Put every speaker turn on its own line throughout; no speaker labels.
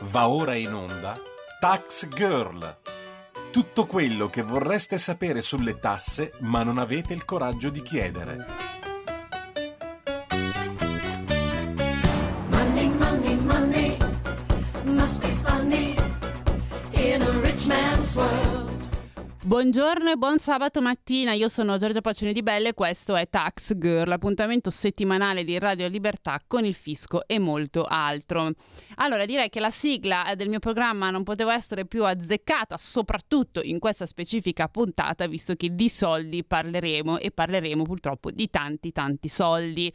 Va ora in onda Tax Girl. Tutto quello che vorreste sapere sulle tasse ma non avete il coraggio di chiedere.
Money, money, money must be funny in a rich man's world.
Buongiorno e buon sabato mattina, io sono Giorgia Paccioni di Belle e questo è Tax Girl, l'appuntamento settimanale di Radio Libertà con il fisco e molto altro. Allora, direi che la sigla del mio programma non poteva essere più azzeccata, soprattutto in questa specifica puntata, visto che di soldi parleremo e parleremo purtroppo di tanti soldi.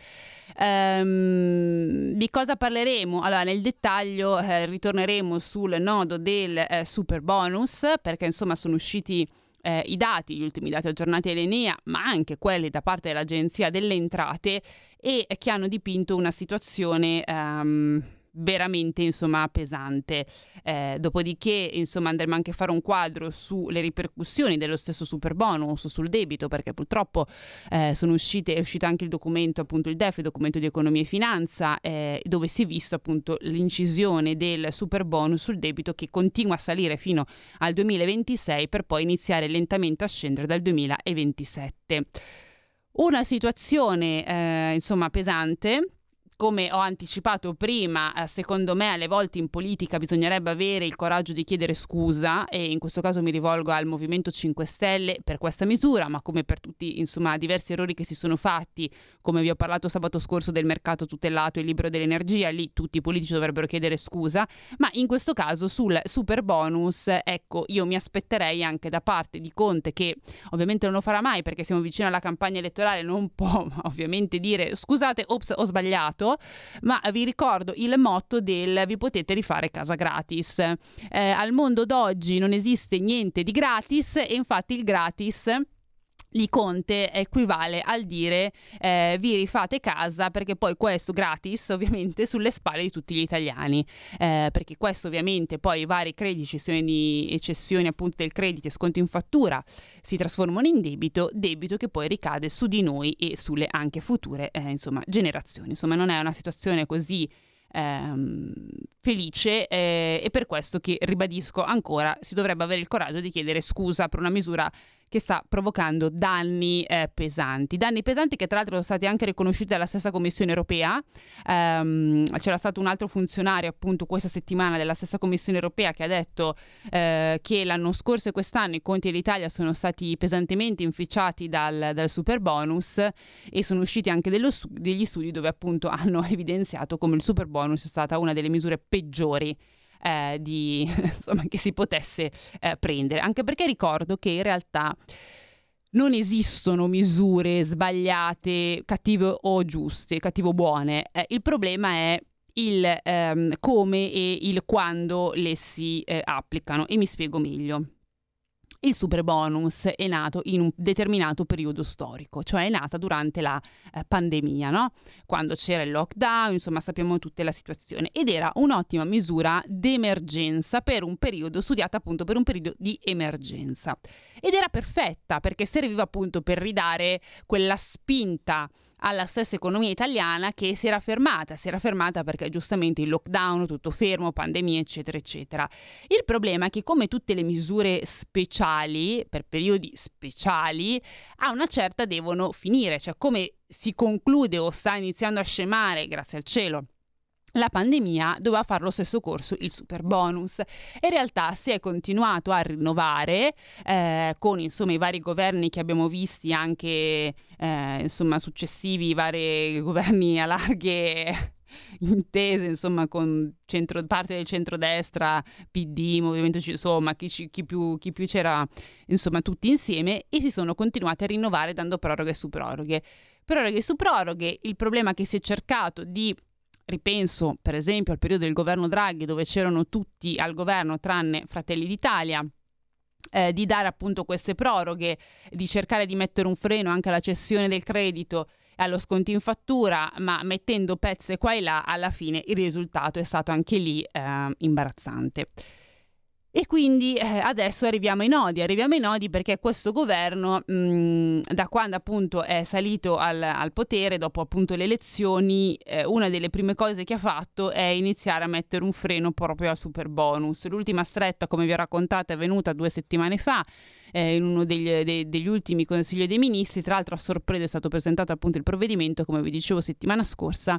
Di cosa parleremo? Allora, nel dettaglio ritorneremo sul nodo del super bonus, perché insomma sono usciti i dati, gli ultimi dati aggiornati all'Enea, ma anche quelli da parte dell'Agenzia delle Entrate, e che hanno dipinto una situazione veramente insomma pesante. Dopodiché insomma andremo anche a fare un quadro sulle ripercussioni dello stesso super bonus sul debito, perché purtroppo è uscito anche il documento, appunto il DEF, il documento di economia e finanza, dove si è visto appunto l'incisione del super bonus sul debito, che continua a salire fino al 2026 per poi iniziare lentamente a scendere dal 2027. Una situazione insomma pesante. Come ho anticipato prima, secondo me alle volte in politica bisognerebbe avere il coraggio di chiedere scusa, e in questo caso mi rivolgo al Movimento 5 Stelle per questa misura, ma come per tutti insomma diversi errori che si sono fatti, come vi ho parlato sabato scorso del mercato tutelato e libero dell'energia, lì tutti i politici dovrebbero chiedere scusa, ma in questo caso sul super bonus, ecco, io mi aspetterei anche da parte di Conte, che ovviamente non lo farà mai perché siamo vicini alla campagna elettorale, non può ovviamente dire scusate, ops, ho sbagliato. Ma vi ricordo il motto del vi potete rifare casa gratis. Al mondo d'oggi non esiste niente di gratis, e infatti il gratis di Conte equivale al dire vi rifate casa, perché poi questo gratis ovviamente sulle spalle di tutti gli italiani, perché questo ovviamente poi i vari crediti, cessioni appunto del credito e sconto in fattura si trasformano in debito che poi ricade su di noi e sulle anche future insomma generazioni. Insomma non è una situazione così felice, e per questo che ribadisco ancora, si dovrebbe avere il coraggio di chiedere scusa per una misura che sta provocando danni pesanti che tra l'altro sono stati anche riconosciuti dalla stessa Commissione Europea. C'era stato un altro funzionario appunto questa settimana della stessa Commissione Europea che ha detto che l'anno scorso e quest'anno i conti dell'Italia sono stati pesantemente inficiati dal super bonus, e sono usciti anche degli studi dove appunto hanno evidenziato come il super bonus è stata una delle misure peggiori insomma, che si potesse prendere, anche perché ricordo che in realtà non esistono misure sbagliate, cattive o giuste, cattive o buone. Il problema è il come e il quando le si applicano, e mi spiego meglio. Il super bonus è nato in un determinato periodo storico, cioè è nata durante la pandemia, no? Quando c'era il lockdown, insomma sappiamo tutta la situazione, ed era un'ottima misura d'emergenza per un periodo, studiata appunto per un periodo di emergenza, ed era perfetta perché serviva appunto per ridare quella spinta alla stessa economia italiana che si era fermata perché giustamente il lockdown, tutto fermo, pandemia eccetera eccetera. Il problema è che, come tutte le misure speciali per periodi speciali, a una certa devono finire, cioè come si conclude o sta iniziando a scemare, grazie al cielo, la pandemia, doveva fare lo stesso corso il super bonus. In realtà si è continuato a rinnovare con insomma i vari governi che abbiamo visti anche insomma successivi, i vari governi a larghe intese insomma con parte del centrodestra, PD, Movimento insomma chi più c'era, insomma tutti insieme, e si sono continuati a rinnovare dando proroghe su proroghe. Il problema è che si è cercato di, ripenso per esempio al periodo del governo Draghi, dove c'erano tutti al governo tranne Fratelli d'Italia, di dare appunto queste proroghe, di cercare di mettere un freno anche alla cessione del credito e allo sconto in fattura, ma mettendo pezze qua e là, alla fine il risultato è stato anche lì imbarazzante. E quindi adesso arriviamo ai nodi perché questo governo, da quando appunto è salito al potere, dopo appunto le elezioni, una delle prime cose che ha fatto è iniziare a mettere un freno proprio al superbonus. L'ultima stretta, come vi ho raccontato, è venuta 2 settimane fa, in uno degli ultimi Consigli dei Ministri. Tra l'altro a sorpresa è stato presentato appunto il provvedimento, come vi dicevo settimana scorsa,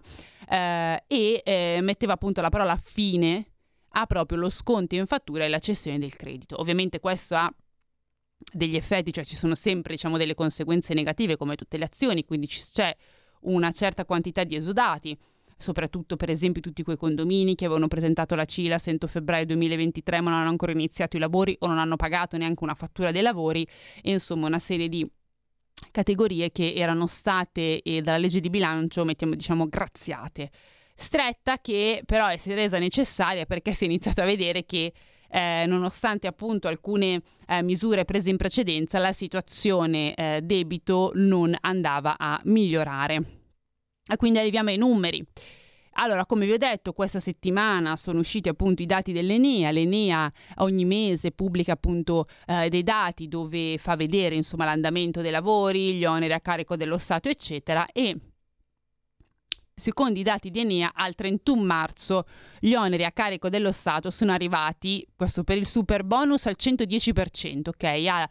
e metteva appunto la parola fine ha proprio lo sconto in fattura e la cessione del credito. Ovviamente questo ha degli effetti, cioè ci sono sempre, diciamo, delle conseguenze negative come tutte le azioni, quindi c'è una certa quantità di esodati, soprattutto per esempio tutti quei condomini che avevano presentato la CILAS entro febbraio 2023 ma non hanno ancora iniziato i lavori o non hanno pagato neanche una fattura dei lavori, e insomma una serie di categorie che erano state dalla legge di bilancio, diciamo, graziate. Stretta che però si è resa necessaria perché si è iniziato a vedere che nonostante appunto alcune misure prese in precedenza, la situazione debito non andava a migliorare. E quindi arriviamo ai numeri. Allora, come vi ho detto, questa settimana sono usciti appunto i dati dell'Enea. L'Enea ogni mese pubblica appunto dei dati dove fa vedere insomma l'andamento dei lavori, gli oneri a carico dello Stato, eccetera, e secondo i dati di Enea, al 31 marzo gli oneri a carico dello Stato sono arrivati, questo per il super bonus, al 110%, ok? A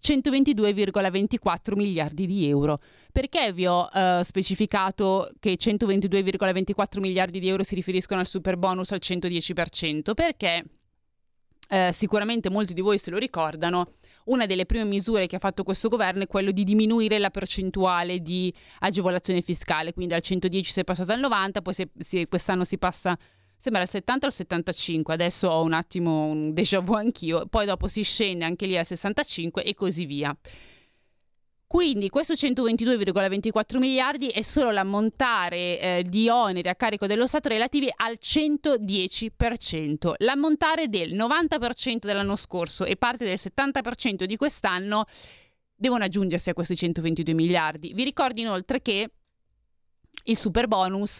122,24 miliardi di euro. Perché vi ho specificato che 122,24 miliardi di euro si riferiscono al super bonus al 110%? Perché sicuramente molti di voi se lo ricordano, una delle prime misure che ha fatto questo governo è quello di diminuire la percentuale di agevolazione fiscale, quindi al 110 si è passato al 90, poi quest'anno si passa, sembra al 70 o al 75, adesso ho un attimo un déjà vu anch'io, poi dopo si scende anche lì al 65 e così via. Quindi questo 122,24 miliardi è solo l'ammontare di oneri a carico dello Stato relativi al 110%. L'ammontare del 90% dell'anno scorso e parte del 70% di quest'anno devono aggiungersi a questi 122 miliardi. Vi ricordo inoltre che il super bonus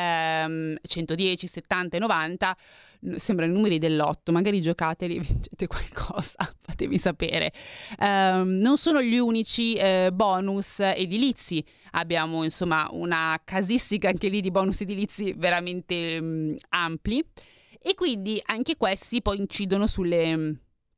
110, 70 e 90 sembrano i numeri dell'otto, magari giocateli, vincete qualcosa, fatemi sapere. Non sono gli unici bonus edilizi, abbiamo insomma una casistica anche lì di bonus edilizi veramente ampli, e quindi anche questi poi incidono sulle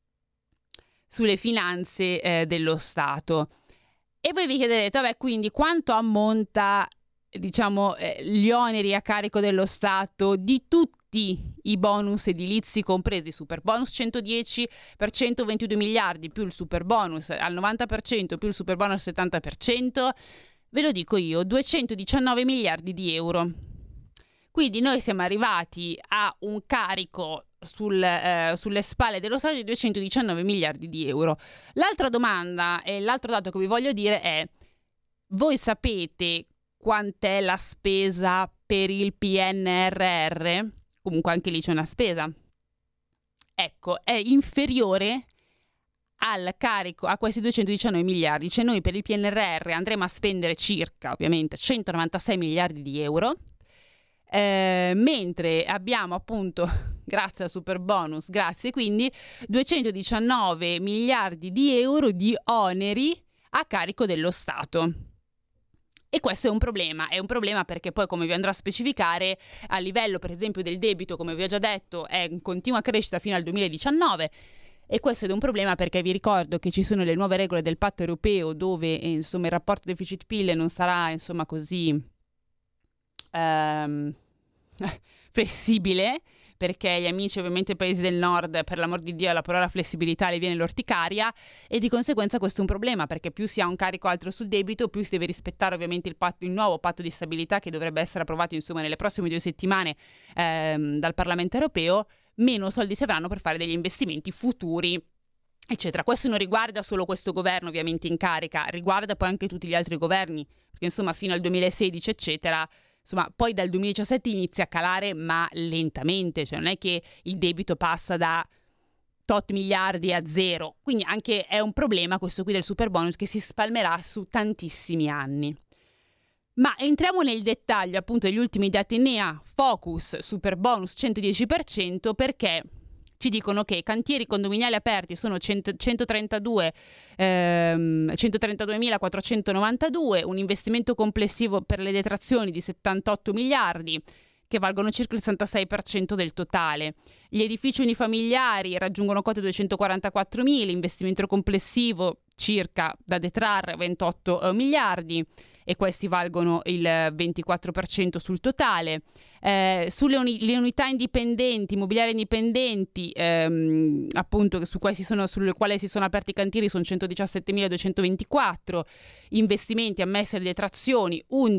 finanze dello Stato. E voi vi chiederete, vabbè, quindi quanto ammonta, diciamo, gli oneri a carico dello Stato di tutti i bonus edilizi compresi, super bonus 110 per 122 miliardi più il super bonus al 90% più il super bonus al 70%, ve lo dico io, 219 miliardi di euro. Quindi noi siamo arrivati a un carico sulle spalle dello Stato di 219 miliardi di euro. L'altra domanda e l'altro dato che vi voglio dire è: voi sapete quant'è la spesa per il PNRR? Comunque anche lì c'è una spesa. Ecco, è inferiore al carico, a questi 219 miliardi. Cioè noi per il PNRR andremo a spendere circa, ovviamente, 196 miliardi di euro, mentre abbiamo appunto, grazie al super bonus, quindi 219 miliardi di euro di oneri a carico dello Stato. E questo è un problema perché poi, come vi andrò a specificare, a livello per esempio del debito, come vi ho già detto, è in continua crescita fino al 2019, e questo è un problema perché vi ricordo che ci sono le nuove regole del patto europeo dove insomma il rapporto deficit-PIL non sarà insomma così flessibile, perché gli amici ovviamente paesi del nord, per l'amor di Dio, la parola flessibilità le viene l'orticaria, e di conseguenza questo è un problema perché più si ha un carico alto sul debito, più si deve rispettare ovviamente il nuovo patto di stabilità che dovrebbe essere approvato insomma nelle prossime 2 settimane dal Parlamento europeo, meno soldi si avranno per fare degli investimenti futuri, eccetera. Questo non riguarda solo questo governo ovviamente in carica, riguarda poi anche tutti gli altri governi, perché insomma fino al 2016 eccetera. Insomma, poi dal 2017 inizia a calare, ma lentamente, cioè non è che il debito passa da tot miliardi a zero. Quindi anche è un problema questo qui del super bonus che si spalmerà su tantissimi anni. Ma entriamo nel dettaglio appunto degli ultimi dati Enea, focus super bonus 110%, perché ci dicono che cantieri condominiali aperti sono 132.492, un investimento complessivo per le detrazioni di 78 miliardi, che valgono circa il 66% del totale. Gli edifici unifamiliari raggiungono quota 244.000, investimento complessivo circa da detrarre 28 miliardi, e questi valgono il 24% sul totale. Sulle le unità indipendenti, immobiliari indipendenti, appunto sulle quali si sono aperti i cantieri, sono 117.224, investimenti ammessi alle detrazioni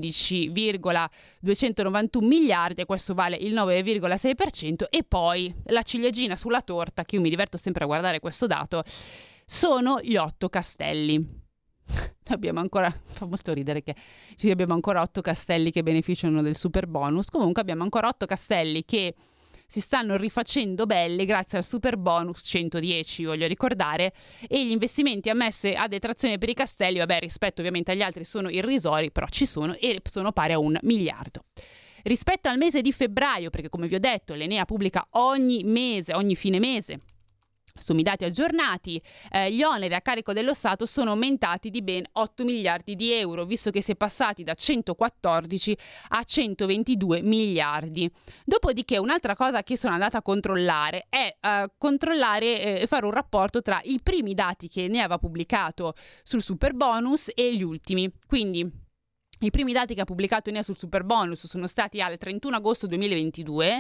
11,291 miliardi, e questo vale il 9,6%. E poi la ciliegina sulla torta, che io mi diverto sempre a guardare questo dato, sono gli 8 castelli. Abbiamo ancora, fa molto ridere che abbiamo ancora 8 castelli che beneficiano del super bonus. Comunque abbiamo ancora 8 castelli che si stanno rifacendo belli grazie al super bonus 110, voglio ricordare, e gli investimenti ammessi a detrazione per i castelli, vabbè, rispetto ovviamente agli altri sono irrisori, però ci sono, e sono pari a 1 miliardo. Rispetto al mese di febbraio, perché come vi ho detto l'Enea pubblica ogni mese, ogni fine mese, sono i dati aggiornati, gli oneri a carico dello Stato sono aumentati di ben 8 miliardi di euro, visto che si è passati da 114 a 122 miliardi. Dopodiché un'altra cosa che sono andata a controllare è fare un rapporto tra i primi dati che ne aveva pubblicato sul super bonus e gli ultimi. Quindi i primi dati che ha pubblicato Enea sul super bonus sono stati al 31 agosto 2022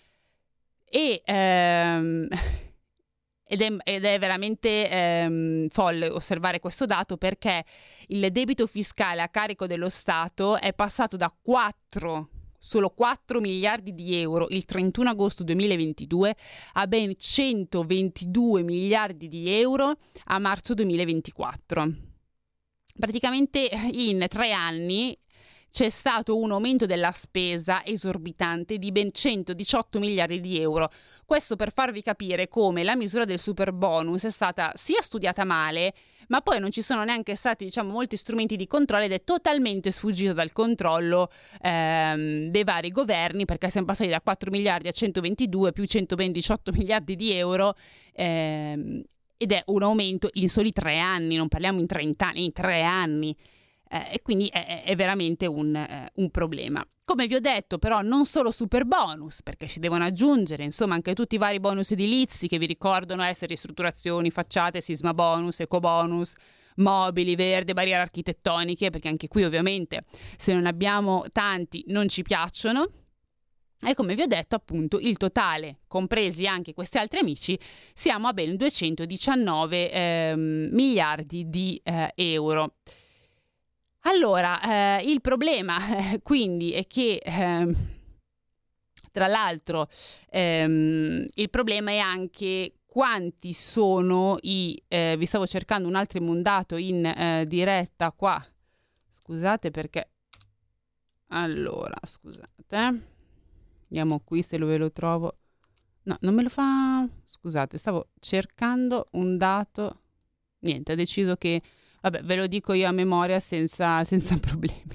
ed è veramente folle osservare questo dato, perché il debito fiscale a carico dello Stato è passato da solo 4 miliardi di euro il 31 agosto 2022 a ben 122 miliardi di euro a marzo 2024. Praticamente in 3 anni c'è stato un aumento della spesa esorbitante di ben 118 miliardi di euro. Questo per farvi capire come la misura del super bonus è stata sia studiata male, ma poi non ci sono neanche stati, molti strumenti di controllo, ed è totalmente sfuggita dal controllo dei vari governi, perché siamo passati da 4 miliardi a 122 più 118 miliardi di euro, ed è un aumento in soli 3 anni, non parliamo in 30 anni, in 3 anni. E quindi è veramente un problema. Come vi ho detto, però, non solo super bonus, perché si devono aggiungere anche tutti i vari bonus edilizi che vi ricordano essere ristrutturazioni, facciate, sisma bonus, eco bonus, mobili, verde, barriere architettoniche, perché anche qui ovviamente se non abbiamo tanti non ci piacciono. E come vi ho detto, appunto, il totale, compresi anche questi altri amici, siamo a ben 219 miliardi di euro. Allora, il problema quindi è che, tra l'altro, il problema è anche quanti sono vi stavo cercando un altro dato in diretta qua. Scusate perché... Allora, scusate. Andiamo qui se ve lo trovo. No, non me lo fa... Scusate, stavo cercando un dato. Niente, ha deciso che... Vabbè, ve lo dico io a memoria senza problemi.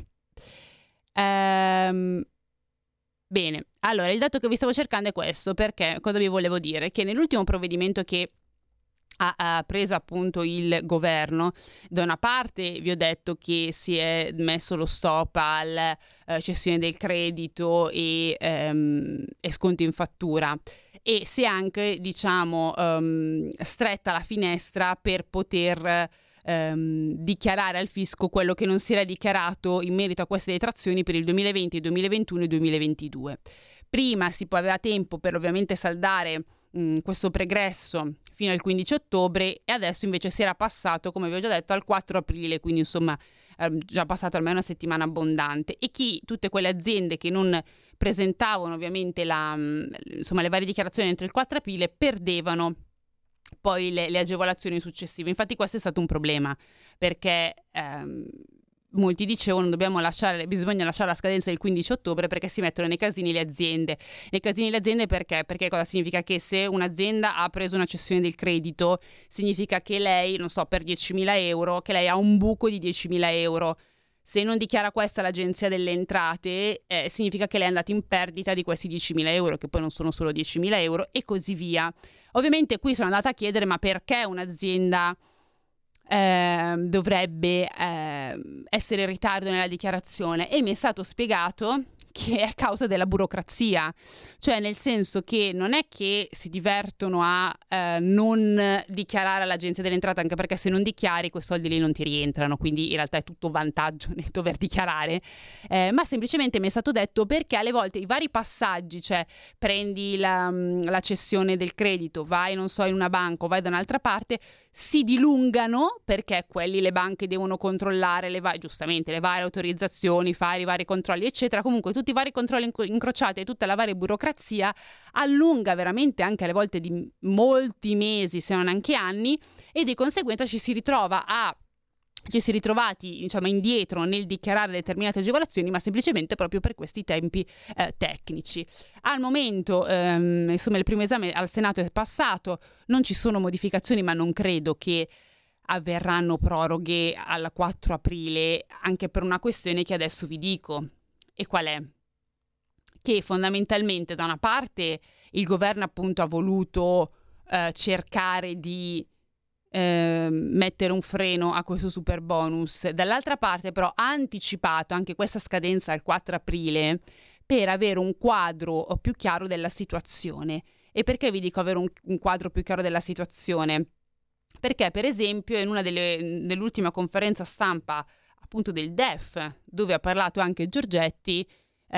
Bene, allora il dato che vi stavo cercando è questo, perché cosa vi volevo dire? Che nell'ultimo provvedimento che ha preso appunto il governo, da una parte vi ho detto che si è messo lo stop alla cessione del credito e sconti in fattura, e si è anche stretta la finestra per poter dichiarare al fisco quello che non si era dichiarato in merito a queste detrazioni per il 2020, 2021 e 2022. Prima aveva tempo per ovviamente saldare questo pregresso fino al 15 ottobre, e adesso invece si era passato, come vi ho già detto, al 4 aprile, quindi già passato almeno una settimana abbondante, e tutte quelle aziende che non presentavano ovviamente le varie dichiarazioni entro il 4 aprile perdevano poi le agevolazioni successive. Infatti questo è stato un problema, perché molti dicevano bisogna lasciare la scadenza del 15 ottobre perché si mettono nei casini le aziende. Nei casini le aziende perché? Perché cosa significa? Che se un'azienda ha preso una cessione del credito, significa che lei, per 10.000 euro, che lei ha un buco di 10.000 euro. Se non dichiara questa l'Agenzia delle Entrate, significa che lei è andata in perdita di questi 10.000 euro, che poi non sono solo 10.000 euro, e così via. Ovviamente qui sono andata a chiedere ma perché un'azienda dovrebbe essere in ritardo nella dichiarazione, e mi è stato spiegato che è a causa della burocrazia, cioè nel senso che non è che si divertono a non dichiarare all'Agenzia delle Entrate, anche perché se non dichiari quei soldi lì non ti rientrano, quindi in realtà è tutto vantaggio nel dover dichiarare, ma semplicemente mi è stato detto perché alle volte i vari passaggi, cioè prendi la cessione del credito, vai non so in una banca o vai da un'altra parte, si dilungano perché quelli le banche devono controllare giustamente le varie autorizzazioni, fare i vari controlli eccetera. Comunque tutti i vari controlli incrociati e tutta la varia burocrazia allunga veramente anche alle volte di molti mesi, se non anche anni, e di conseguenza ci si è ritrovati diciamo indietro nel dichiarare determinate agevolazioni, ma semplicemente proprio per questi tempi tecnici. Al momento insomma il primo esame al Senato è passato, non ci sono modificazioni, ma non credo che avverranno proroghe al 4 aprile, anche per una questione che adesso vi dico. E qual è? Che fondamentalmente da una parte il governo appunto ha voluto cercare di mettere un freno a questo super bonus, dall'altra parte però ha anticipato anche questa scadenza al 4 aprile per avere un quadro più chiaro della situazione. E perché vi dico avere un quadro più chiaro della situazione? Perché per esempio in una dell'ultima conferenza stampa appunto del DEF, dove ha parlato anche Giorgetti,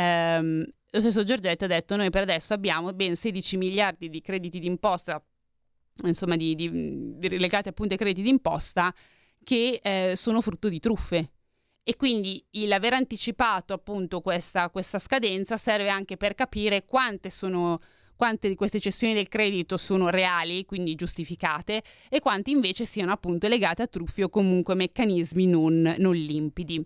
lo stesso Giorgetti ha detto: noi per adesso abbiamo ben 16 miliardi di crediti d'imposta, insomma di legati appunto ai crediti d'imposta, che sono frutto di truffe, e quindi l'aver anticipato appunto questa scadenza serve anche per capire quante di queste cessioni del credito sono reali, quindi giustificate, e quanti invece siano appunto legate a truffe o comunque meccanismi non limpidi.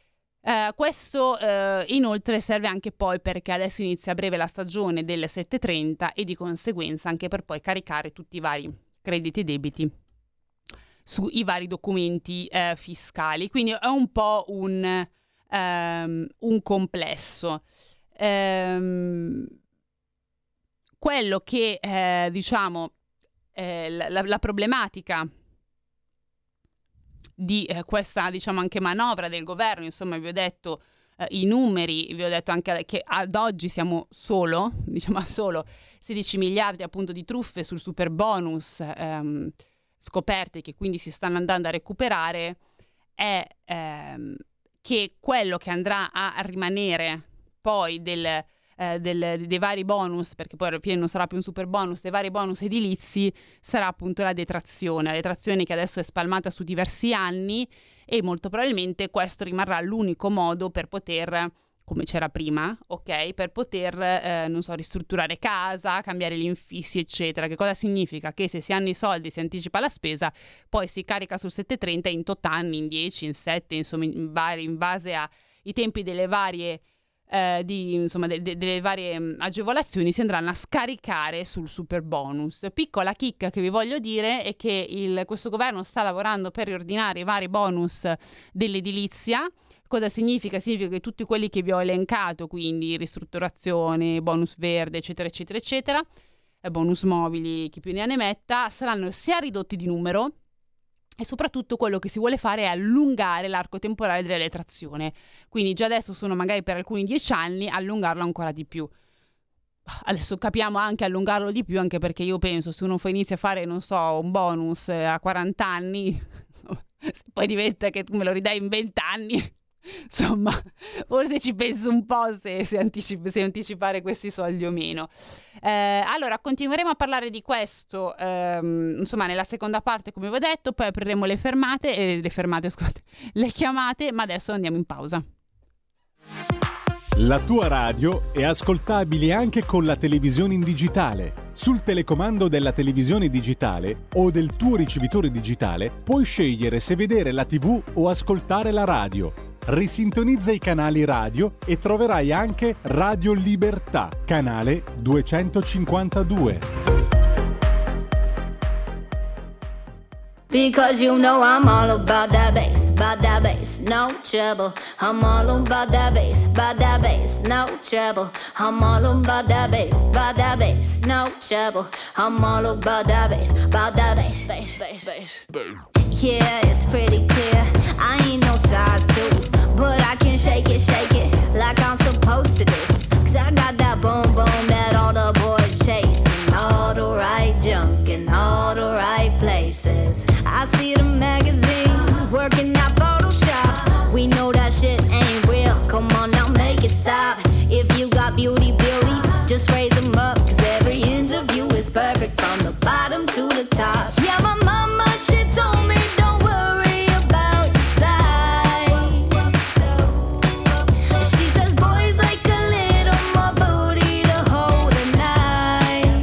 Questo inoltre serve anche poi perché adesso inizia a breve la stagione delle 730 e di conseguenza anche per poi caricare tutti i vari crediti e debiti sui vari documenti fiscali. Quindi è un po' un complesso. Quello che diciamo la problematica di questa diciamo anche manovra del governo, insomma vi ho detto i numeri, vi ho detto anche che ad oggi siamo solo 16 miliardi appunto di truffe sul super bonus scoperte, che quindi si stanno andando a recuperare, è che quello che andrà a rimanere poi dei vari bonus, perché poi alla fine non sarà più un super bonus, dei vari bonus edilizi, sarà appunto la detrazione che adesso è spalmata su diversi anni, e molto probabilmente questo rimarrà l'unico modo per poter, come c'era prima, ok, per poter non so, ristrutturare casa, cambiare gli infissi eccetera. Che cosa significa? Che se si hanno i soldi, si anticipa la spesa, poi si carica sul 730 in 8 anni, in 10, in 7, insomma in base ai tempi delle varie delle varie agevolazioni si andranno a scaricare sul super bonus. Piccola chicca che vi voglio dire è che questo governo sta lavorando per riordinare i vari bonus dell'edilizia. Cosa significa? Significa che tutti quelli che vi ho elencato, quindi ristrutturazione, bonus verde eccetera eccetera eccetera, bonus mobili, chi più ne ha ne metta, saranno sia ridotti di numero, e soprattutto quello che si vuole fare è allungare l'arco temporale della detrazione. Quindi già adesso sono magari per alcuni 10 anni, allungarlo ancora di più. Adesso capiamo anche allungarlo di più, anche perché io penso, se uno inizia a fare, non so, un bonus a 40 anni, poi diventa che tu me lo ridai in 20 anni, insomma, forse ci penso un po' se anticipare questi soldi o meno. Allora, continueremo a parlare di questo, insomma, nella seconda parte, come vi ho detto, poi apriremo le chiamate, ma adesso andiamo in pausa.
La tua radio è ascoltabile anche con la televisione in digitale. Sul telecomando della televisione digitale o del tuo ricevitore digitale puoi scegliere se vedere la TV o ascoltare la radio. Risintonizza i canali radio e troverai anche Radio Libertà, canale 252.
Because you know I'm all about that bass.
about that bass, no trouble. I'm all about that bass, no trouble. I'm all about that bass, no trouble. I'm all about that bass, bass. Yeah, it's pretty clear, I ain't no size 2, but I can shake it like I'm supposed to do. Cause I got that boom boom that all the boys chase, and all the right junk in all the right places. I see the magazines working out Photoshop. We know that shit ain't real, come on now make it stop. If you got beauty, just raise them up. Cause every inch of you is perfect from the bottom to the top. Yeah, my mama, she told me don't worry about your size. She says boys like a little more booty to hold at night.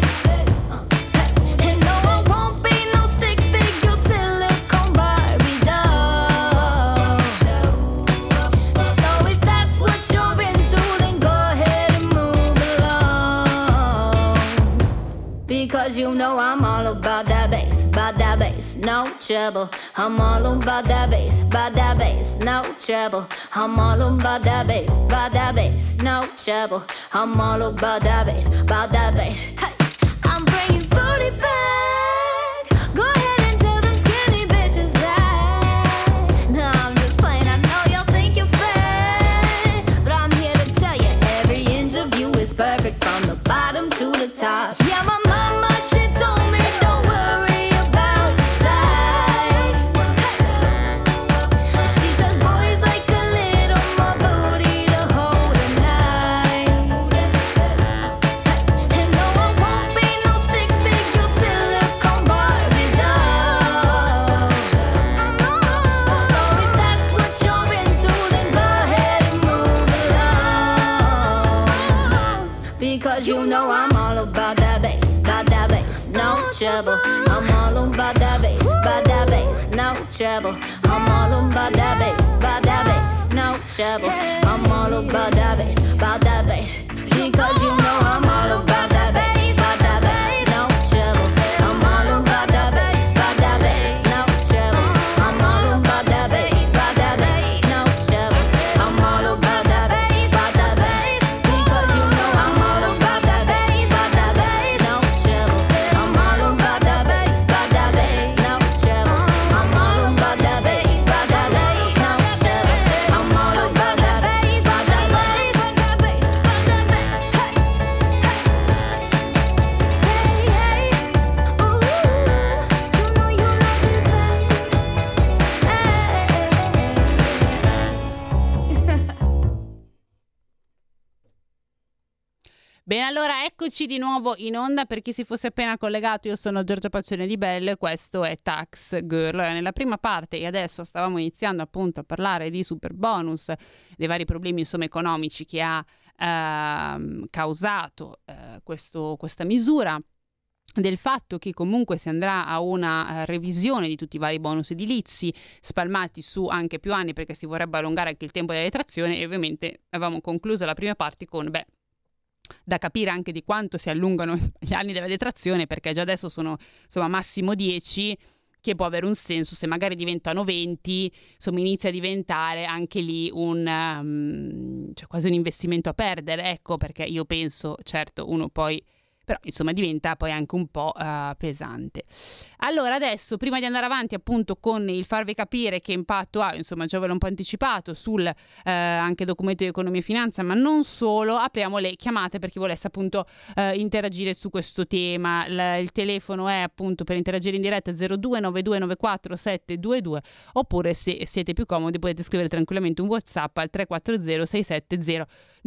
And no, I won't be no stick figure silicone Barbie doll. So if that's what you're into, then go ahead and move along. Because you know I'm all about that bass, no trouble. I'm all about that bass, no trouble. I'm all about that bass, no trouble. I'm all about that bass. Hey, I'm bringing booty back. Go ahead and tell them skinny bitches that. No, I'm just playing, I know y'all think you're fat, but I'm here to tell you every inch of you is perfect from the bottom to the top. Yeah, my mama, she told me don't worry about your size. She says boys like a little more booty to hold at night. And no, I won't be no stick figure silicone Barbie doll. So if that's what you're into, then go ahead and move along. Because you know I'm all about that bass, no trouble. I'm all about that bass, no trouble. I'm all about that bass, no trouble. I'm all about that bass, because you know I'm all about that bass, no trouble. I'm all about that bass, no trouble. I'm all about that bass, no trouble. I'm all about that bass, because you know I'm all about that bass, no trouble. I'm all about that bass, no trouble. I'm all about that bass, no trouble. I'm all about that bass,
Bene, allora eccoci di nuovo in onda. Per chi si fosse appena collegato, io sono Giorgia Paccione di Belle, questo è Tax Girl. Nella prima parte, e adesso stavamo iniziando appunto a parlare di super bonus, dei vari problemi insomma economici che ha causato questa misura, del fatto che comunque si andrà a una revisione di tutti i vari bonus edilizi spalmati su anche più anni, perché si vorrebbe allungare anche il tempo della detrazione. E ovviamente avevamo concluso la prima parte con da capire anche di quanto si allungano gli anni della detrazione, perché già adesso sono insomma massimo 10, che può avere un senso. Se magari diventano 20, insomma inizia a diventare anche lì cioè quasi un investimento a perdere, ecco, perché io penso, certo, uno poi però insomma diventa poi anche un po' pesante. Allora adesso, prima di andare avanti appunto con il farvi capire che impatto ha, insomma già ve l'ho un po' anticipato sul anche documento di economia e finanza, ma non solo, apriamo le chiamate per chi volesse appunto interagire su questo tema. Il telefono è appunto per interagire in diretta 0292947722, oppure se siete più comodi potete scrivere tranquillamente un WhatsApp al 340 670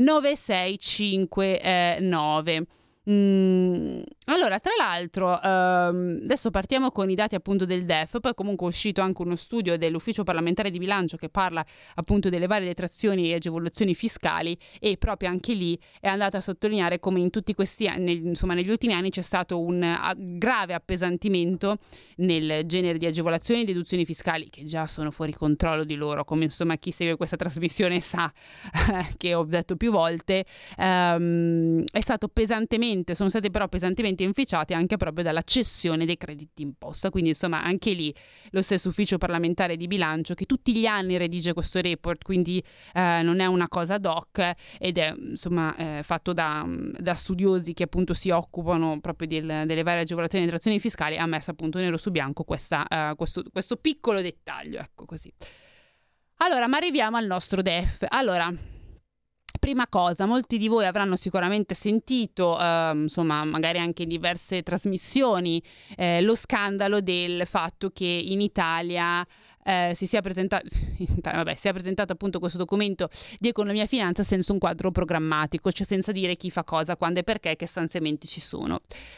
9659. Allora, tra l'altro adesso partiamo con i dati appunto del DEF. Poi comunque è uscito anche uno studio dell'Ufficio parlamentare di bilancio che parla appunto delle varie detrazioni e agevolazioni fiscali, e proprio anche lì è andata a sottolineare come in tutti questi anni, insomma negli ultimi anni, c'è stato un grave appesantimento nel genere di agevolazioni e deduzioni fiscali, che già sono fuori controllo di loro, come insomma chi segue questa trasmissione sa che ho detto più volte. È stato pesantemente sono state però pesantemente inficiate anche proprio dalla cessione dei crediti d'imposta. Quindi insomma anche lì lo stesso ufficio parlamentare di bilancio, che tutti gli anni redige questo report, quindi non è una cosa ad hoc, ed è insomma fatto da studiosi che appunto si occupano proprio delle varie agevolazioni e detrazioni fiscali, ha messo appunto nero su bianco questo piccolo dettaglio, ecco così. Allora, ma arriviamo al nostro DEF. Allora, prima cosa, molti di voi avranno sicuramente sentito, insomma, magari anche in diverse trasmissioni, lo scandalo del fatto che in Italia si sia presentato appunto questo documento di economia e finanza senza un quadro programmatico, cioè senza dire chi fa cosa, quando e perché, che stanziamenti ci sono.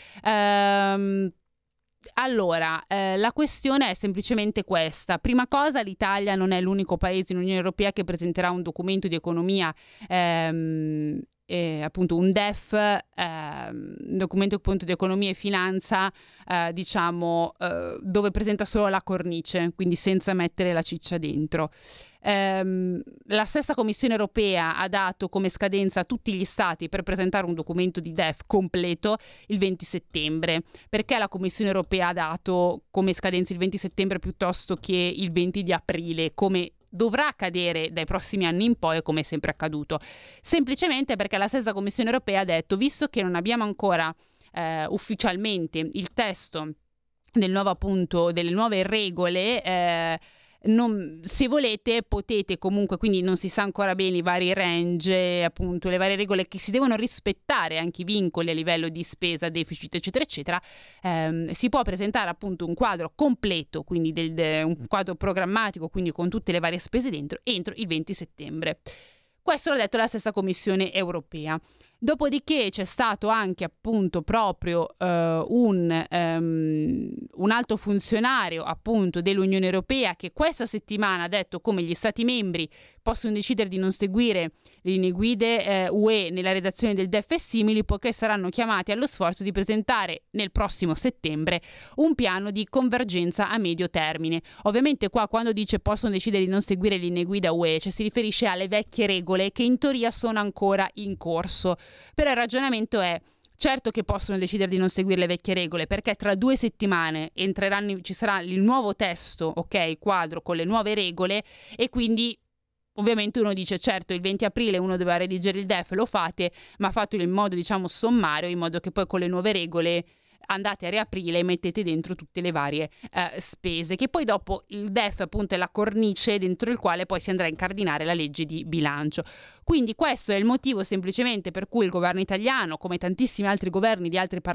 Allora, la questione è semplicemente questa. Prima cosa, l'Italia non è l'unico paese in Unione Europea che presenterà un documento di economia, appunto un DEF, un documento appunto di economia e finanza, dove presenta solo la cornice, quindi senza mettere la ciccia dentro. La stessa Commissione Europea ha dato come scadenza a tutti gli stati per presentare un documento di DEF completo il 20 settembre. Perché la Commissione Europea ha dato come scadenza il 20 settembre piuttosto che il 20 di aprile, come dovrà accadere dai prossimi anni in poi, come è sempre accaduto? Semplicemente perché la stessa Commissione Europea ha detto, visto che non abbiamo ancora ufficialmente il testo delle nuove regole, se volete potete comunque, quindi non si sa ancora bene i vari range, appunto le varie regole che si devono rispettare, anche i vincoli a livello di spesa, deficit eccetera eccetera, si può presentare appunto un quadro completo, quindi un quadro programmatico, quindi con tutte le varie spese dentro, entro il 20 settembre. Questo l'ha detto la stessa Commissione Europea. Dopodiché c'è stato anche appunto proprio un alto funzionario appunto dell'Unione Europea che questa settimana ha detto come gli Stati membri possono decidere di non seguire le linee guide UE nella redazione del DEF e simili, poiché saranno chiamati allo sforzo di presentare nel prossimo settembre un piano di convergenza a medio termine. Ovviamente qua quando dice possono decidere di non seguire le linee guida UE, cioè si riferisce alle vecchie regole che in teoria sono ancora in corso. Però il ragionamento è, certo che possono decidere di non seguire le vecchie regole, perché tra 2 settimane ci sarà il nuovo testo, ok, quadro con le nuove regole, e quindi ovviamente uno dice certo il 20 aprile uno doveva redigere il DEF, lo fate, ma fatelo in modo sommario, in modo che poi con le nuove regole andate a riaprile e mettete dentro tutte le varie spese, che poi dopo il DEF appunto è la cornice dentro il quale poi si andrà a incardinare la legge di bilancio. Quindi questo è il motivo semplicemente per cui il governo italiano, come tantissimi altri governi di altri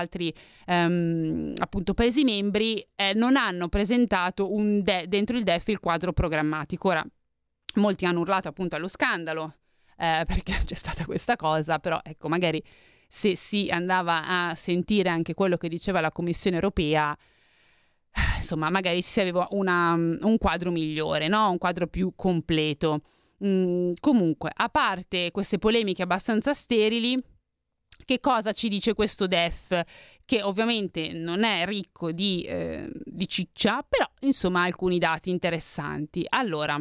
appunto paesi membri, non hanno presentato dentro il DEF il quadro programmatico. Ora molti hanno urlato appunto allo scandalo perché c'è stata questa cosa, però ecco, magari se si andava a sentire anche quello che diceva la Commissione Europea, insomma magari si aveva un quadro migliore, no? Un quadro più completo. Comunque, a parte queste polemiche abbastanza sterili, che cosa ci dice questo DEF? Che ovviamente non è ricco di ciccia, però insomma ha alcuni dati interessanti. Allora,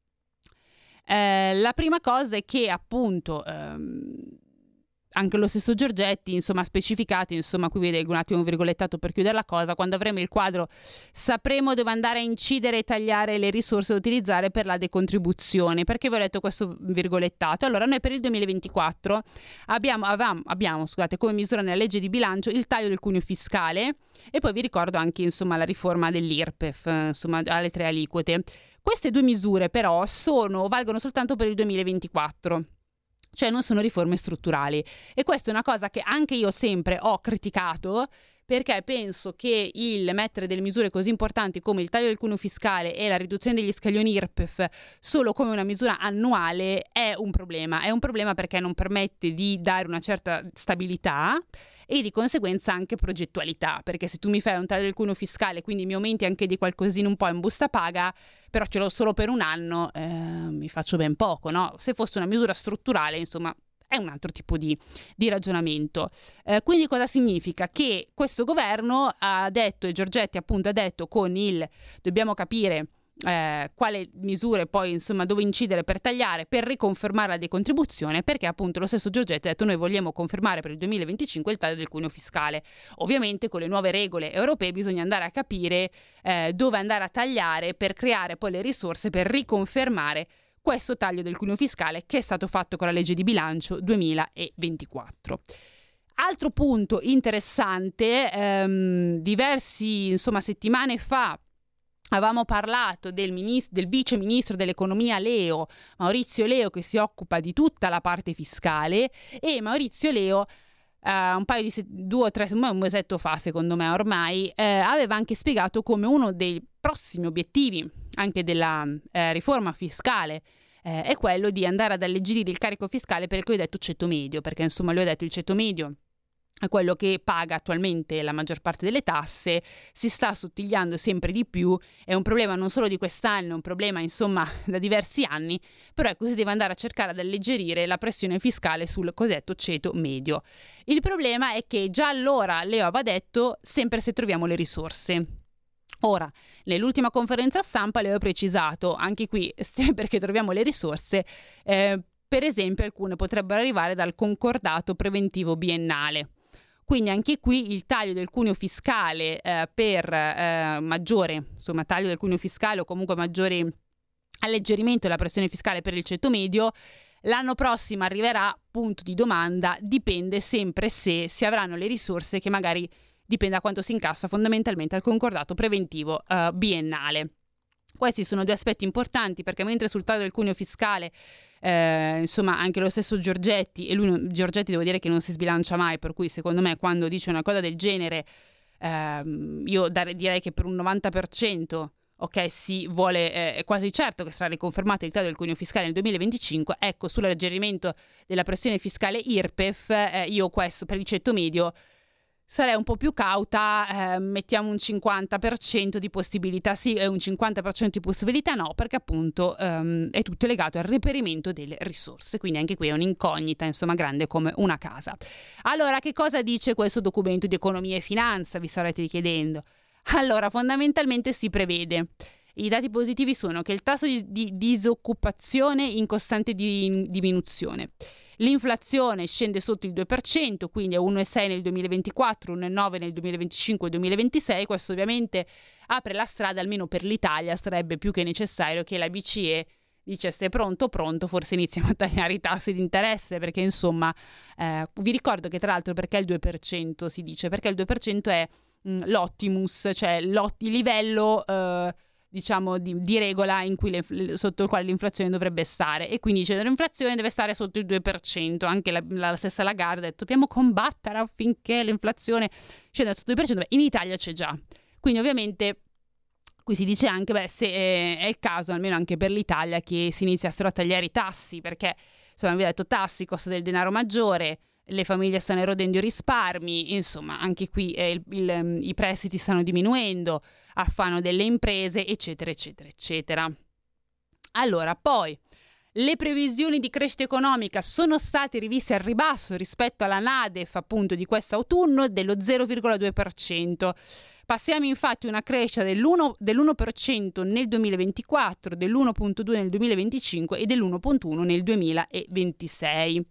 la prima cosa è che appunto anche lo stesso Giorgetti insomma ha specificato, insomma qui vede un attimo un virgolettato per chiudere la cosa: quando avremo il quadro sapremo dove andare a incidere e tagliare le risorse da utilizzare per la decontribuzione. Perché vi ho letto questo virgolettato? Allora, noi per il 2024 abbiamo come misura nella legge di bilancio il taglio del cuneo fiscale, e poi vi ricordo anche insomma la riforma dell'IRPEF, insomma alle 3 aliquote. Queste 2 misure però valgono soltanto per il 2024. Cioè non sono riforme strutturali, e questa è una cosa che anche io sempre ho criticato, perché penso che il mettere delle misure così importanti come il taglio del cuneo fiscale e la riduzione degli scaglioni IRPEF solo come una misura annuale è un problema perché non permette di dare una certa stabilità e di conseguenza anche progettualità, perché se tu mi fai un taglio del cuneo fiscale, quindi mi aumenti anche di qualcosina un po' in busta paga, però ce l'ho solo per un anno, mi faccio ben poco, no? Se fosse una misura strutturale, insomma, è un altro tipo di ragionamento. Quindi cosa significa? Che questo governo ha detto, e Giorgetti appunto ha detto, con il dobbiamo capire quale misure poi insomma dove incidere per tagliare, per riconfermare la decontribuzione, perché appunto lo stesso Giorgetti ha detto noi vogliamo confermare per il 2025 il taglio del cuneo fiscale. Ovviamente con le nuove regole europee bisogna andare a capire dove andare a tagliare per creare poi le risorse per riconfermare questo taglio del cuneo fiscale che è stato fatto con la legge di bilancio 2024. Altro punto interessante, diversi insomma settimane fa avevamo parlato del vice ministro dell'economia Leo, Maurizio Leo, che si occupa di tutta la parte fiscale, e Maurizio Leo un paio di 2 o 3 un mesetto fa, secondo me ormai, aveva anche spiegato come uno dei prossimi obiettivi anche della riforma fiscale è quello di andare ad alleggerire il carico fiscale per il cosiddetto ceto medio, perché insomma lui ha detto il ceto medio è quello che paga attualmente la maggior parte delle tasse, si sta assottigliando sempre di più, è un problema non solo di quest'anno, è un problema insomma da diversi anni, però ecco, si deve andare a cercare ad alleggerire la pressione fiscale sul cosiddetto ceto medio. Il problema è che già allora Leo aveva detto sempre se troviamo le risorse. Ora, nell'ultima conferenza stampa Leo ha precisato, anche qui perché troviamo le risorse, per esempio alcune potrebbero arrivare dal concordato preventivo biennale. Quindi anche qui il taglio del cuneo fiscale per maggiore, insomma taglio del cuneo fiscale o comunque maggiore alleggerimento della pressione fiscale per il ceto medio, l'anno prossimo arriverà, punto di domanda, dipende sempre se si avranno le risorse che magari dipende da quanto si incassa fondamentalmente al concordato preventivo biennale. Questi sono 2 aspetti importanti perché mentre sul taglio del cuneo fiscale insomma anche lo stesso Giorgetti, e Giorgetti devo dire che non si sbilancia mai, per cui secondo me quando dice una cosa del genere io direi che per un 90% ok, si vuole, è quasi certo che sarà riconfermato il taglio del cuneo fiscale nel 2025. Ecco, sull'alleggerimento della pressione fiscale IRPEF io questo per il ceto medio sarei un po' più cauta, mettiamo un 50% di possibilità sì e un 50% di possibilità no, perché appunto è tutto legato al reperimento delle risorse, quindi anche qui è un'incognita, insomma, grande come una casa. Allora, che cosa dice questo documento di economia e finanza, vi starete chiedendo? Allora, fondamentalmente si prevede, i dati positivi sono che il tasso di disoccupazione in costante diminuzione. L'inflazione scende sotto il 2%, quindi è 1,6 nel 2024, 1,9 nel 2025 e 2026. Questo ovviamente apre la strada, almeno per l'Italia, sarebbe più che necessario che la BCE dicesse pronto, forse iniziamo a tagliare i tassi di interesse, perché insomma, vi ricordo che tra l'altro perché il 2% si dice? Perché il 2% è l'optimus, cioè il livello diciamo di regola in cui sotto il quale l'inflazione dovrebbe stare, e quindi dice che l'inflazione deve stare sotto il 2%. Anche la stessa Lagarde ha detto dobbiamo combattere affinché l'inflazione scenda sotto il 2%. Beh, in Italia c'è già, quindi ovviamente qui si dice anche se è il caso almeno anche per l'Italia che si iniziassero a tagliare i tassi, perché insomma vi ho detto tassi, costo del denaro maggiore, le famiglie stanno erodendo i risparmi, insomma anche qui i prestiti stanno diminuendo, affanno delle imprese, eccetera eccetera eccetera. Allora, poi le previsioni di crescita economica sono state riviste al ribasso rispetto alla NADEF appunto di quest'autunno dello 0,2%. Passiamo infatti a una crescita dell'1% nel 2024, dell'1,2% nel 2025 e dell'1,1% nel 2026.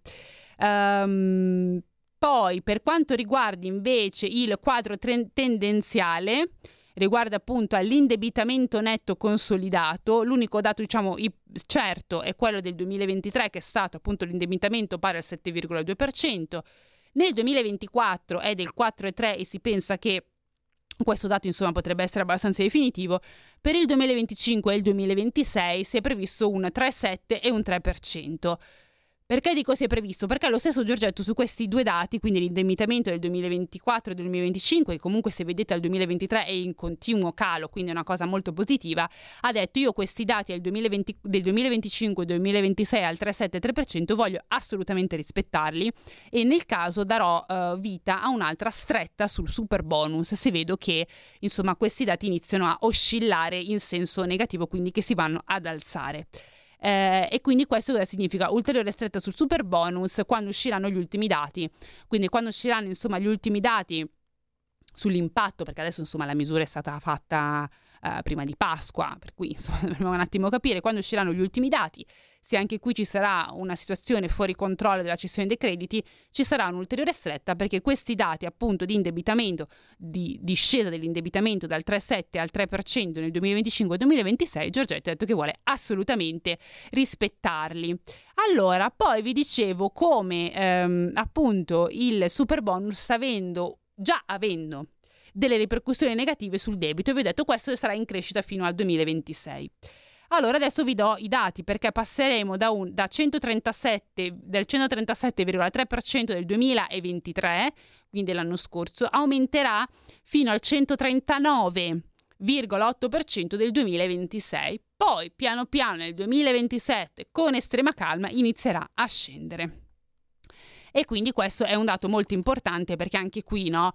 Poi per quanto riguarda invece il quadro tendenziale, riguarda appunto all'indebitamento netto consolidato, l'unico dato diciamo certo è quello del 2023 che è stato appunto l'indebitamento pari al 7,2%, nel 2024 è del 4,3% e si pensa che questo dato insomma potrebbe essere abbastanza definitivo. Per il 2025 e il 2026 si è previsto un 3,7% e un 3%. Perché dico si è previsto? Perché lo stesso Giorgetto su questi 2 dati, quindi l'indebitamento del 2024 e del 2025, che comunque se vedete al 2023 è in continuo calo, quindi è una cosa molto positiva, ha detto io questi dati del 2025 e 2026 al 3,7-3% voglio assolutamente rispettarli, e nel caso darò vita a un'altra stretta sul super bonus se vedo che insomma questi dati iniziano a oscillare in senso negativo, quindi che si vanno ad alzare. E quindi questo cosa significa? Ulteriore stretta sul super bonus quando usciranno gli ultimi dati. Quindi quando usciranno insomma gli ultimi dati sull'impatto, perché adesso insomma la misura è stata fatta prima di Pasqua, per cui insomma dobbiamo un attimo capire quando usciranno gli ultimi dati. Se anche qui ci sarà una situazione fuori controllo della cessione dei crediti, ci sarà un'ulteriore stretta, perché questi dati appunto di indebitamento, di discesa dell'indebitamento dal 3,7 al 3% nel 2025-2026, Giorgetti ha detto che vuole assolutamente rispettarli. Allora, poi vi dicevo come appunto il superbonus sta già avendo delle ripercussioni negative sul debito, e vi ho detto questo sarà in crescita fino al 2026. Allora adesso vi do i dati, perché passeremo del 137,3% del 2023, quindi dell'anno scorso, aumenterà fino al 139,8% del 2026. Poi piano piano nel 2027, con estrema calma, inizierà a scendere. E quindi questo è un dato molto importante, perché anche qui, no,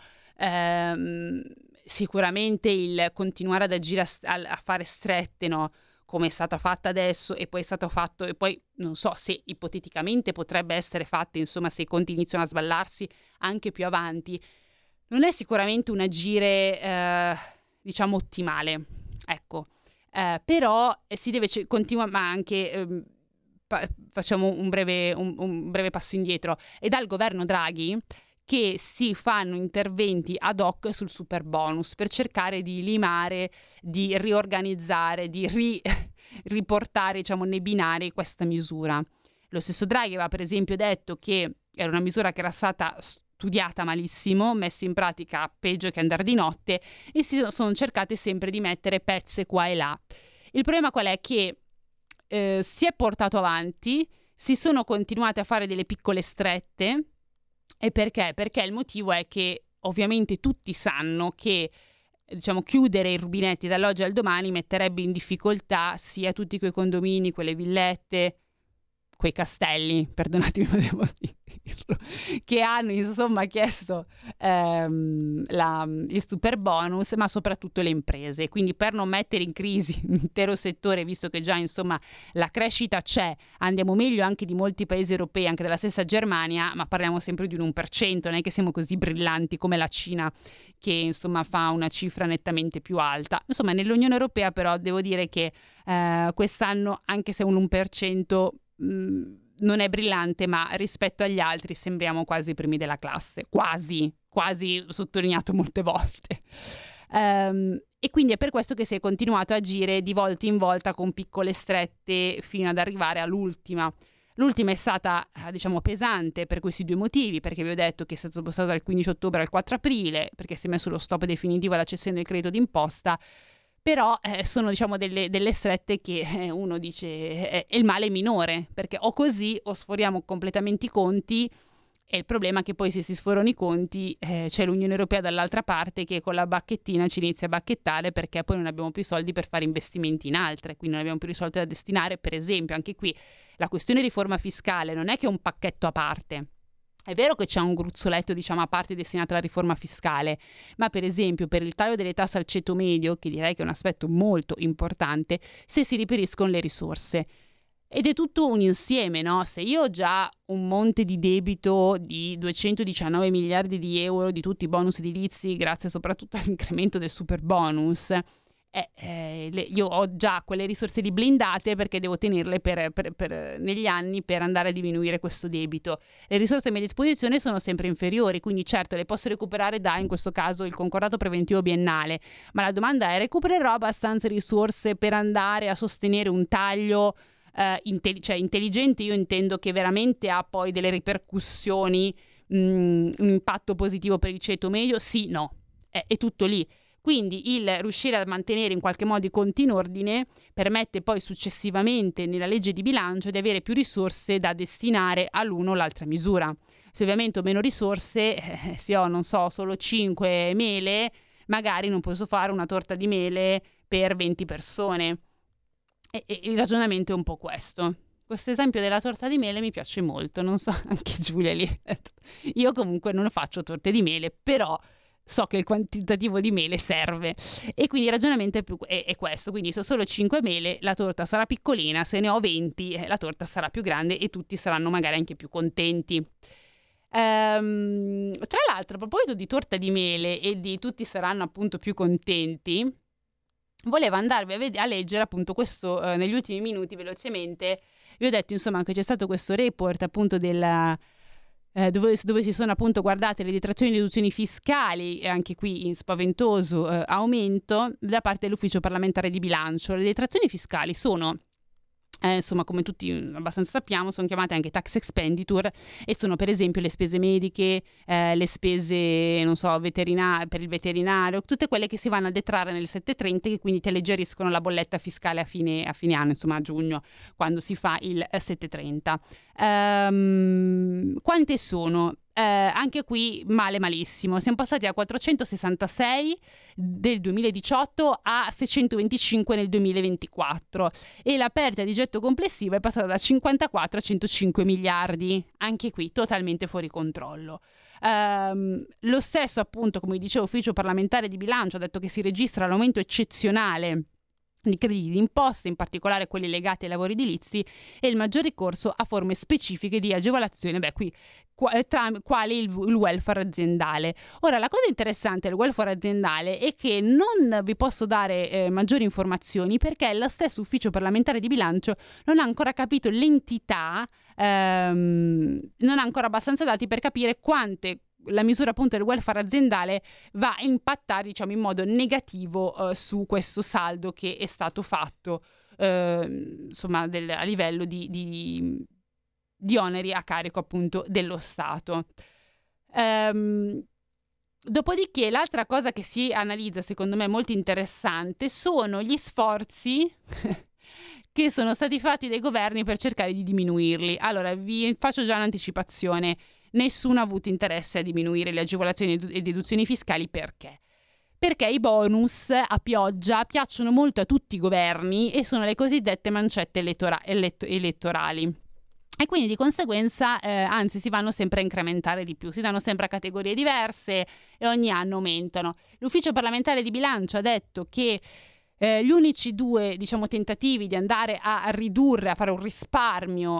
sicuramente il continuare ad agire a fare strette, no, come è stata fatta adesso, e poi è stato fatto, e poi non so se ipoteticamente potrebbe essere fatta, insomma, se i conti iniziano a sballarsi anche più avanti, non è sicuramente un agire diciamo ottimale, ecco, però si deve continuare, ma anche facciamo un breve passo indietro. È dal governo Draghi che si fanno interventi ad hoc sul super bonus per cercare di limare, di riorganizzare, di riportare, diciamo, nei binari questa misura. Lo stesso Draghi aveva per esempio detto che era una misura che era stata studiata malissimo, messa in pratica peggio che andare di notte, e si sono cercate sempre di mettere pezze qua e là. Il problema qual è? Che si è portato avanti, si sono continuate a fare delle piccole strette. E perché? Perché il motivo è che ovviamente tutti sanno che, diciamo, chiudere i rubinetti dall'oggi al domani metterebbe in difficoltà sia tutti quei condomini, quelle villette, quei castelli, perdonatemi ma devo dirlo, che hanno insomma chiesto il super bonus, ma soprattutto le imprese. Quindi per non mettere in crisi l'intero settore, visto che già insomma la crescita c'è, andiamo meglio anche di molti paesi europei, anche della stessa Germania, ma parliamo sempre di un 1%, non è che siamo così brillanti come la Cina, che insomma fa una cifra nettamente più alta. Insomma, nell'Unione Europea però devo dire che quest'anno, anche se un 1% non è brillante, ma rispetto agli altri sembriamo quasi i primi della classe, quasi sottolineato molte volte, e quindi è per questo che si è continuato a agire di volta in volta con piccole strette fino ad arrivare all'ultima. L'ultima è stata, diciamo, pesante per questi due motivi, perché vi ho detto che è stato spostato dal 15 ottobre al 4 aprile, perché si è messo lo stop definitivo alla cessione del credito d'imposta. Però sono, diciamo, delle strette che uno dice è il male minore, perché o così o sforiamo completamente i conti, e il problema è che poi se si sforano i conti c'è l'Unione Europea dall'altra parte che con la bacchettina ci inizia a bacchettare, perché poi non abbiamo più soldi per fare investimenti in altre, quindi non abbiamo più risorse da destinare. Per esempio, anche qui la questione riforma fiscale non è che è un pacchetto a parte. È vero che c'è un gruzzoletto, diciamo, a parte destinato alla riforma fiscale, ma per esempio per il taglio delle tasse al ceto medio, che direi che è un aspetto molto importante, se si reperiscono le risorse. Ed è tutto un insieme, no? Se io ho già un monte di debito di 219 miliardi di euro di tutti i bonus edilizi, grazie soprattutto all'incremento del super bonus, io ho già quelle risorse lì blindate, perché devo tenerle negli anni per andare a diminuire questo debito. Le risorse a mia disposizione sono sempre inferiori, quindi certo le posso recuperare in questo caso il concordato preventivo biennale, ma la domanda è: recupererò abbastanza risorse per andare a sostenere un taglio intelligente? Io intendo che veramente ha poi delle ripercussioni, un impatto positivo per il ceto medio? Sì, no, è tutto lì. Quindi il riuscire a mantenere in qualche modo i conti in ordine permette poi successivamente nella legge di bilancio di avere più risorse da destinare all'uno o l'altra misura. Se ovviamente ho meno risorse, se ho, non so, solo 5 mele, magari non posso fare una torta di mele per 20 persone. E il ragionamento è un po' questo. Questo esempio della torta di mele mi piace molto, non so, anche Giulia lì. Io comunque non faccio torte di mele, però so che il quantitativo di mele serve, e quindi il ragionamento è questo. Quindi se ho solo 5 mele la torta sarà piccolina, se ne ho 20 la torta sarà più grande e tutti saranno magari anche più contenti. Tra l'altro, a proposito di torta di mele e di tutti saranno appunto più contenti, volevo andarvi a leggere appunto questo negli ultimi minuti velocemente. Vi ho detto insomma che c'è stato questo report appunto della dove si sono appunto guardate le detrazioni e deduzioni fiscali, e anche qui in spaventoso aumento da parte dell'ufficio parlamentare di bilancio. Le detrazioni fiscali sono insomma, come tutti abbastanza sappiamo, sono chiamate anche tax expenditure e sono per esempio le spese mediche, le spese, non so, per il veterinario, tutte quelle che si vanno a detrarre nel 730, che quindi ti alleggeriscono la bolletta fiscale a fine anno, insomma a giugno, quando si fa il 730. Quante sono? Anche qui malissimo, siamo passati da 466 del 2018 a 625 nel 2024 e la perdita di gettito complessiva è passata da 54 a 105 miliardi, anche qui totalmente fuori controllo. Lo stesso appunto, come dicevo, ufficio parlamentare di bilancio ha detto che si registra l'aumento eccezionale di crediti d'imposta, in particolare quelli legati ai lavori edilizi, e il maggior ricorso a forme specifiche di agevolazione, quali il welfare aziendale. Ora, la cosa interessante del welfare aziendale è che non vi posso dare maggiori informazioni perché lo stesso ufficio parlamentare di bilancio non ha ancora capito l'entità, non ha ancora abbastanza dati per capire quante la misura appunto del welfare aziendale va a impattare, diciamo, in modo negativo su questo saldo che è stato fatto insomma a livello di oneri a carico appunto dello Stato. Dopodiché l'altra cosa che si analizza, secondo me molto interessante, sono gli sforzi che sono stati fatti dai governi per cercare di diminuirli. Allora, vi faccio già un'anticipazione. Nessuno ha avuto interesse a diminuire le agevolazioni e deduzioni fiscali. Perché? Perché i bonus a pioggia piacciono molto a tutti i governi e sono le cosiddette mancette elettorali. E quindi di conseguenza, anzi, si vanno sempre a incrementare di più, si danno sempre a categorie diverse e ogni anno aumentano. L'ufficio parlamentare di bilancio ha detto che gli unici due, diciamo, tentativi di andare a ridurre, a fare un risparmio,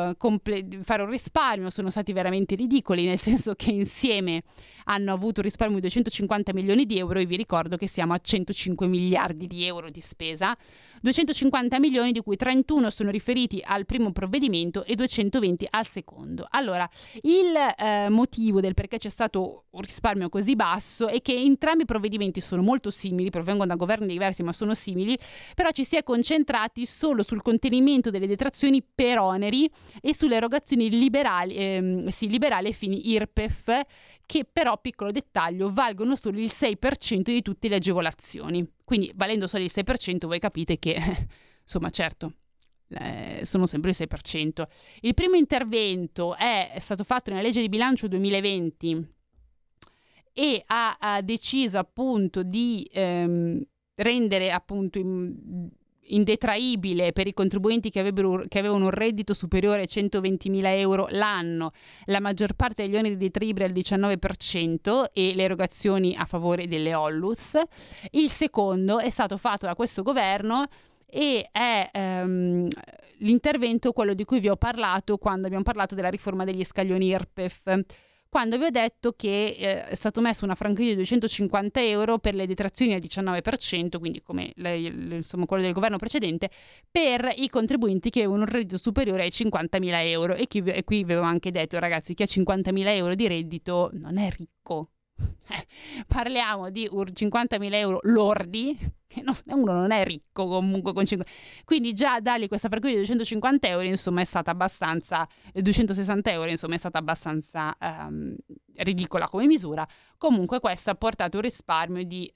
sono stati veramente ridicoli, nel senso che insieme hanno avuto un risparmio di 250 milioni di euro e vi ricordo che siamo a 105 miliardi di euro di spesa, 250 milioni di cui 31 sono riferiti al primo provvedimento e 220 al secondo. Allora, il motivo del perché c'è stato un risparmio così basso è che entrambi i provvedimenti sono molto simili, provengono da governi diversi ma sono simili, però ci si è concentrati solo sul contenimento delle detrazioni per oneri e sulle erogazioni liberali ai fini IRPEF, che però, piccolo dettaglio, valgono solo il 6% di tutte le agevolazioni. Quindi, valendo solo il 6%, voi capite che, insomma, certo, sono sempre il 6%. Il primo intervento è stato fatto nella legge di bilancio 2020 e ha deciso appunto di rendere appunto indetraibile per i contribuenti che avevano un reddito superiore ai 120.000 euro l'anno la maggior parte degli oneri detraibili al 19% e le erogazioni a favore delle Onlus. Il secondo è stato fatto da questo governo e è l'intervento quello di cui vi ho parlato quando abbiamo parlato della riforma degli scaglioni IRPEF, quando vi ho detto che è stato messo una franchigia di 250 euro per le detrazioni al 19%, quindi come insomma quello del governo precedente, per i contribuenti che avevano un reddito superiore ai 50.000 euro. E qui vi avevo anche detto, ragazzi, chi ha 50.000 euro di reddito non è ricco. Parliamo di 50.000 euro lordi, che uno non è ricco comunque con 50. Quindi già dargli questa franchigia di 250 euro insomma è stata abbastanza 260 euro insomma è stata abbastanza ridicola come misura. Comunque questo ha portato un risparmio di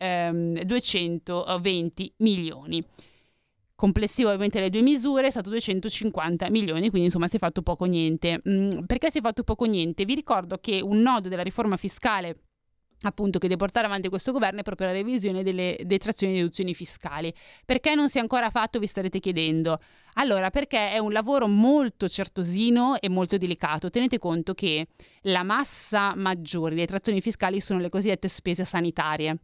220 milioni. Complessivo ovviamente le due misure è stato 250 milioni, quindi insomma si è fatto poco niente. Perché si è fatto poco niente? Vi ricordo che un nodo della riforma fiscale appunto che deve portare avanti questo governo è proprio la revisione delle detrazioni e deduzioni fiscali. Perché non si è ancora fatto, vi starete chiedendo. Allora, perché è un lavoro molto certosino e molto delicato. Tenete conto che la massa maggiore di detrazioni fiscali sono le cosiddette spese sanitarie.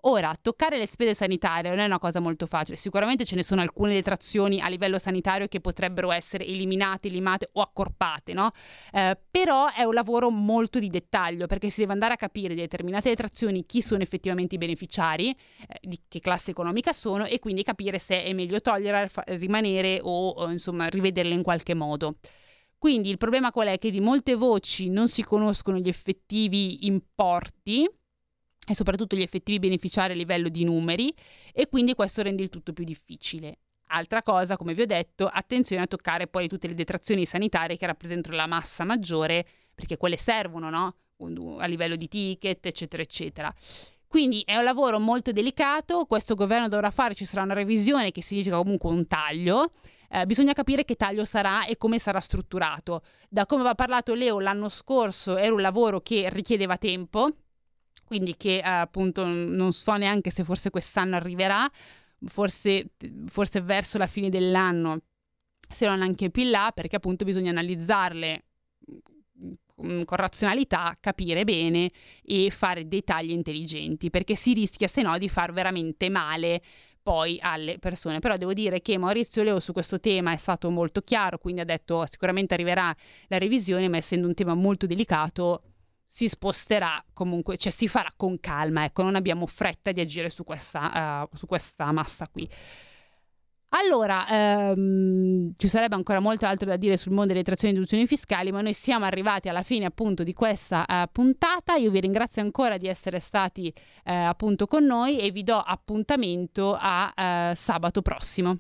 Ora, toccare le spese sanitarie non è una cosa molto facile, sicuramente ce ne sono alcune detrazioni a livello sanitario che potrebbero essere eliminate, limate o accorpate, no? Però è un lavoro molto di dettaglio, perché si deve andare a capire di determinate detrazioni chi sono effettivamente i beneficiari, di che classe economica sono, e quindi capire se è meglio togliere, rimanere o insomma rivederle in qualche modo. Quindi il problema qual è? Che di molte voci non si conoscono gli effettivi importi e soprattutto gli effettivi beneficiari a livello di numeri, e quindi questo rende il tutto più difficile. Altra cosa, come vi ho detto, attenzione a toccare poi tutte le detrazioni sanitarie che rappresentano la massa maggiore, perché quelle servono, no? A livello di ticket, eccetera, eccetera. Quindi è un lavoro molto delicato, questo governo dovrà fare, ci sarà una revisione che significa comunque un taglio, bisogna capire che taglio sarà e come sarà strutturato. Da come aveva parlato Leo l'anno scorso era un lavoro che richiedeva tempo, quindi che appunto non so neanche se forse quest'anno arriverà, forse verso la fine dell'anno, se non anche più in là, perché appunto bisogna analizzarle con razionalità, capire bene e fare dei tagli intelligenti, perché si rischia se no di far veramente male poi alle persone. Però devo dire che Maurizio Leo su questo tema è stato molto chiaro, quindi ha detto sicuramente arriverà la revisione, ma essendo un tema molto delicato si sposterà comunque, cioè si farà con calma, ecco, non abbiamo fretta di agire su questa massa qui. Allora, ci sarebbe ancora molto altro da dire sul mondo delle detrazioni e deduzioni fiscali, ma noi siamo arrivati alla fine appunto di questa puntata. Io vi ringrazio ancora di essere stati appunto con noi e vi do appuntamento a sabato prossimo.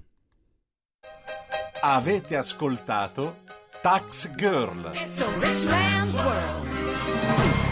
Avete ascoltato Tax Girl.
It's a rich man's world.